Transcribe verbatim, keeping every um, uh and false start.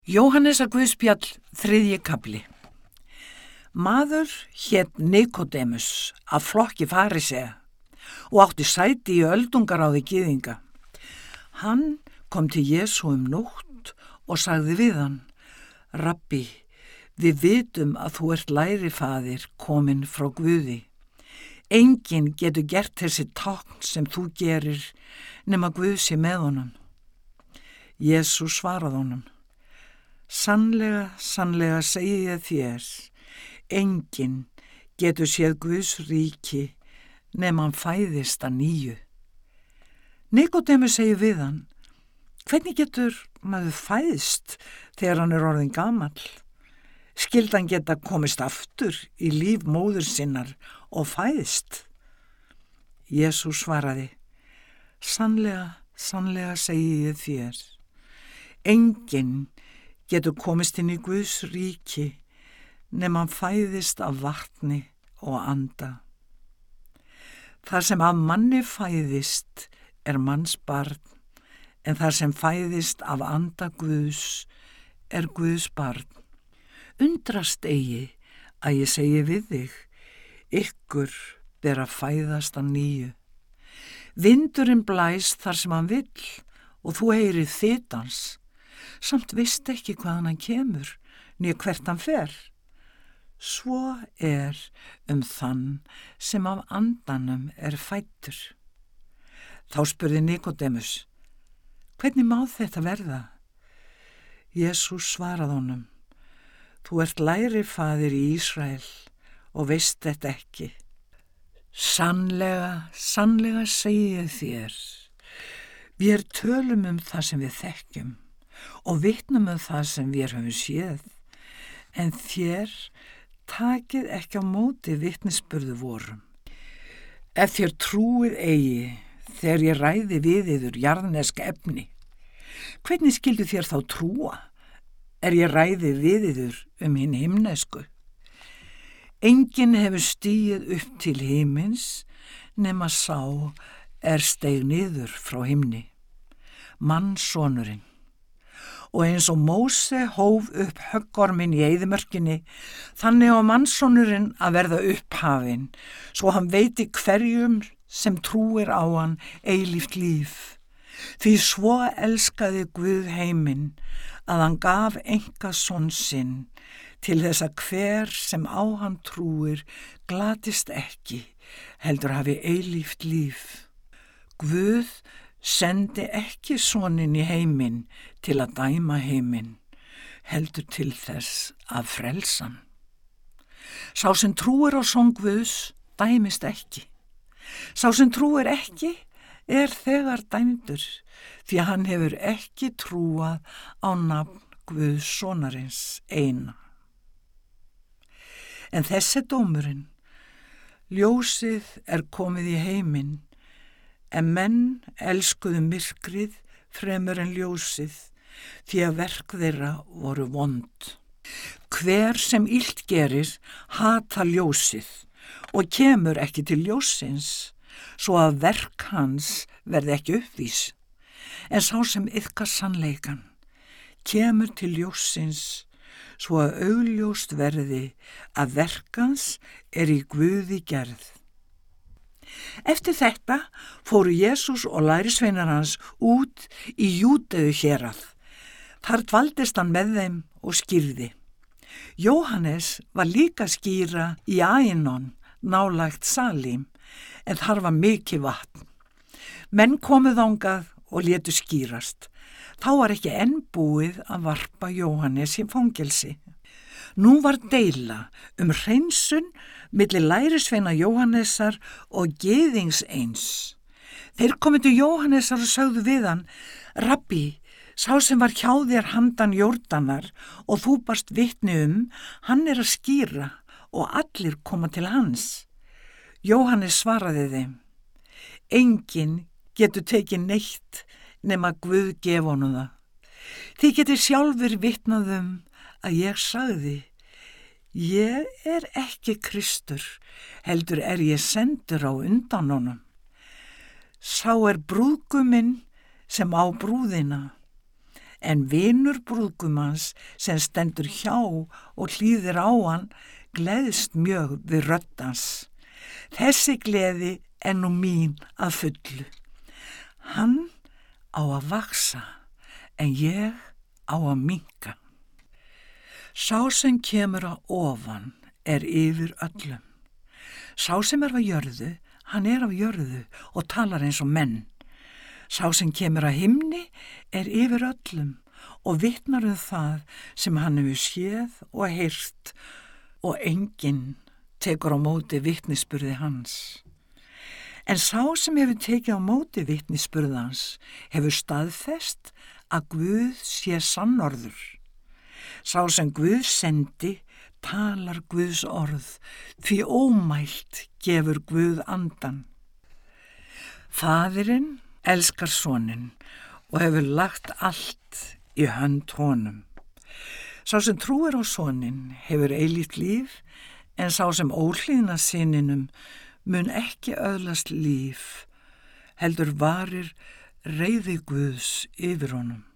Jóhannesar Guðspjall, þriðji kafli. Maður hét Nikodémus af flokki farisea og átti sæti í öldungaráði gyðinga. Hann kom til Jesú um nótt og sagði við hann: Rabbi, við vitum að þú ert lærifaðir kominn frá Guði. Enginn getur gert þessi tákn sem þú gerir nema Guð sé með honum. Jesú svaraði honum: Sannlega, sannlega segi ég þér, enginn getur séð Guðs ríki nema hann fæðist að nýju. Nikodémus segir við hann: Hvernig getur maður fæðst þegar hann er orðinn gamall? Skyldi hann geta komist aftur í líf móður sinnar og fæðst? Jesús svaraði: Sannlega, sannlega segi ég þér, enginn getur komist inn í Guðs ríki nema hann fæðist af vatni og anda. Það sem af manni fæðist er manns barn, en það sem fæðist af anda Guðs er Guðs barn. Undrast eigi að ég segi við þig, ykkur ber að fæðast að nýju. Vindurinn blæs þar sem hann vill og þú heyrið þyt hans, samt veist ekki hvaðan hann kemur, né hvert hann fer. Svo er um þann sem af andanum er fæddur. Þá spurði Nikodémus: Hvernig má þetta verða? Jesús svaraði honum: Þú ert lærifaðir í Ísrael og veist þetta ekki. Sannlega, sannlega segi ég þér, við tölum um það sem við þekkjum og vitnum um það sem við höfum séð, en þér takið ekki á móti vitnisburði vorum. Ef þér trúið eigi þegar ég ræði við yður jarðnesk efni, hvernig skildu þér þá trúa er ég ræði við yður um hinn himnesku? Enginn hefur stigið upp til himins nema sá er steig niður frá himni, mannssonurinn. Og eins og Móse hóf upp höggorminn í eyðimörkinni, þannig á mannssonurinn að verða upphafinn, svo hann veiti hverjum sem trúir á hann eilíft líf. Því svo elskaði Guð heiminn að hann gaf einkason sinn til þess að hver sem á hann trúir glatist ekki, heldur hafi eilíft líf. Guð sendi ekki soninn í heiminn til að dæma heiminn, heldur til þess að frelsa hann. Sá sem trúir á son Guðs dæmist ekki. Sá sem trúir ekki er þegar dæmdur, því að hann hefur ekki trúað á nafn Guðs sonarins eina. En þessi dómurinn, ljósið er komið í heiminn, en menn elskuðu myrkrið fremur en ljósið, því að verk þeirra voru vond. Hver sem illt gerir hata ljósið og kemur ekki til ljósins, svo að verk hans verði ekki uppvís. En sá sem iðkar sannleikan kemur til ljósins, svo að augljóst verði að verk hans er í Guði gerð. Eftir þetta fóru Jesús og lærisveinar hans út í Júdeu hérað. Þar dvaldist hann með þeim og skýrði. Jóhannes var líka skýra í Ænon, nálægt Salím, en þar var mikið vatn. Menn komu þangað og létu skýrast. Þá var ekki enn búið að varpa Jóhannes í fangelsi. Nú var deila um hreinsun milli lærisveina Jóhannesar og gyðings eins. Þeir komu til Jóhannesar og sögðu við hann: Rabbi, sá sem var hjá þér handan Jórdanar og þú barst vitni um, hann er að skýra og allir koma til hans. Jóhannes svaraði þeim: Enginn getur tekið neitt nema Guð gef honum það. Þið getið sjálfur vitnað um að ég sagði: Ég er ekki Kristur, heldur er ég sendur á undan honum. Sá er brúðguminn sem á brúðina, en vinur brúðgumans sem stendur hjá og hlýðir á hann gleðst mjög við rödd hans. Þessi gleði er nú mín að fullu. Hann á að vaksa en ég á að minnka. Sá sem kemur að ofan er yfir öllum. Sá sem er af jörðu, hann er af jörðu og talar eins og menn. Sá sem kemur að himni er yfir öllum og vitnar um það sem hann hefur séð og heyrt og enginn tekur á móti vitnisburði hans. En sá sem hefur tekið á móti vitnisburði hans hefur staðfest að Guð sé sannorður. Sá sem Guð sendi talar Guðs orð, því ómælt gefur Guð andan. Faðirinn elskar soninn og hefur lagt allt í hönd honum. Sá sem trúir á soninn hefur eilíft líf, en sá sem óhlýðnar syninum mun ekki öðlast líf, heldur varir reiði Guðs yfir honum.